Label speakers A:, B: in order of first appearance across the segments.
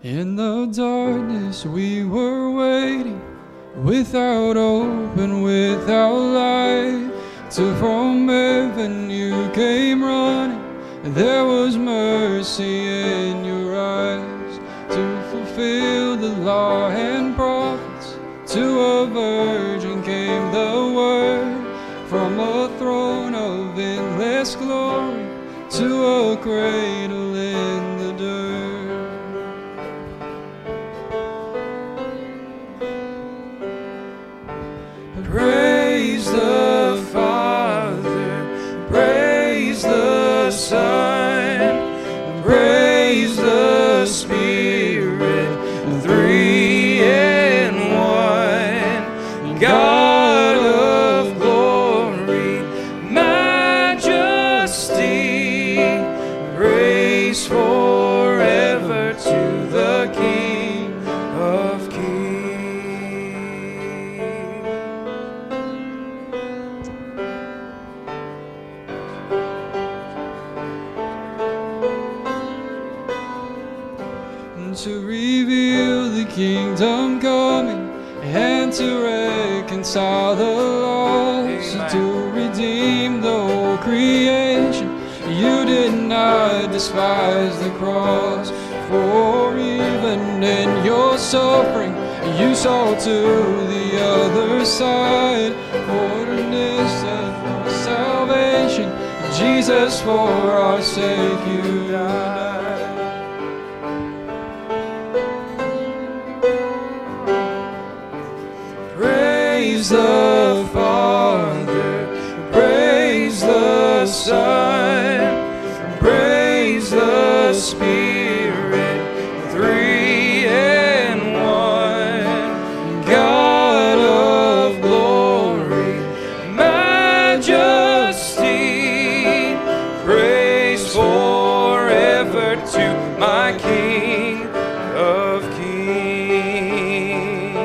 A: In the darkness we were waiting, without hope and without light, till from heaven you came running. There was mercy in your eyes, to fulfill the law and prophets. To a virgin came the word, from a throne of endless glory to a cradle in the dirt. Praise the Father, praise the Son, praise the Spirit, three in one. God of glory, majesty, praise forever to the King of Kings. To reveal the kingdom coming, and to reconcile the lost, to redeem the whole creation. You did not despise the cross, for even in your suffering you saw to the other side. For innocent for salvation, Jesus, for our sake you died. Praise the Father, praise the Son, praise the Spirit, three in one. God of glory, majesty, praise forever to my King of Kings.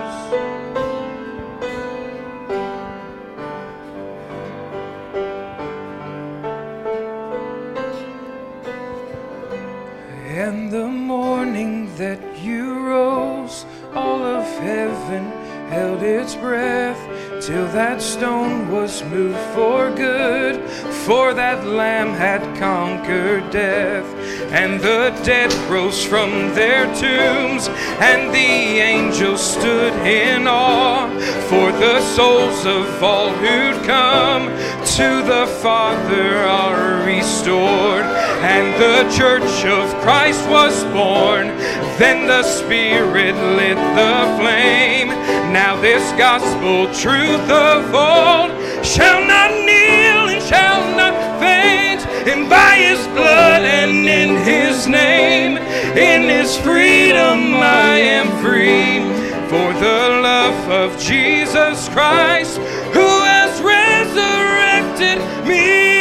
A: And the morning that you rose, all of heaven held its breath, till that stone was moved for good, for that Lamb had conquered death. And the dead rose from their tombs, and the angels stood in awe, for the souls of all who'd come to the Father are restored. And the church of Christ was born, then the Spirit lit the flame. Now this gospel truth of old shall not kneel and shall not faint, and by His blood and in His name, in His freedom I am free, for the love of Jesus Christ, who has resurrected me.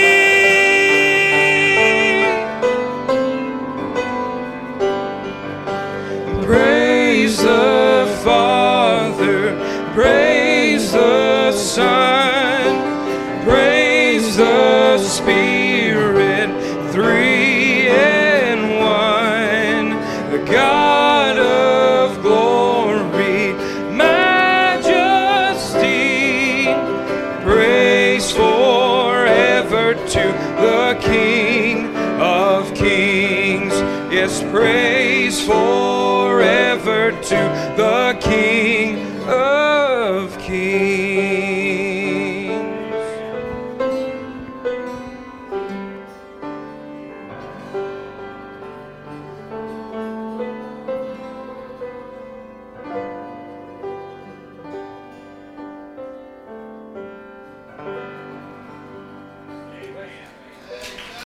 A: Praise the Father, praise the Son, praise the Spirit, three in one. The God of glory, majesty, praise forever to the King of Kings. Yes, praise forever to the King of